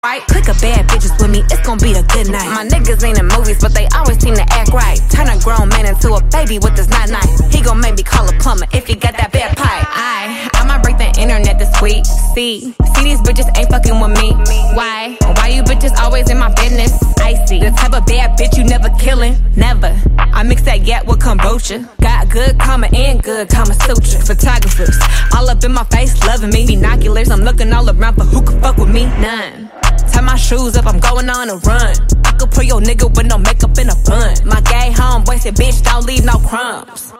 Right, click a bad bitches with me, it's gon' be a good night. My niggas ain't in movies, but they always seem to act right. Turn a grown man into a baby with this not nice. He gon' make me call a plumber if he got that bad pipe. I might break the internet this week. See these bitches ain't fucking with me. Why you bitches always in my business? I see the type of bad bitch you never killing, never. I mix that yak with kombucha. Got good karma and good Kama Sutra. Photographers all up in my face, loving me. Binoculars, I'm looking all around for who can fuck with me. None. Tie my shoes up, I'm going on a run. I could put your nigga with no makeup in a bun. My gay homeboy said, bitch, don't leave no crumbs.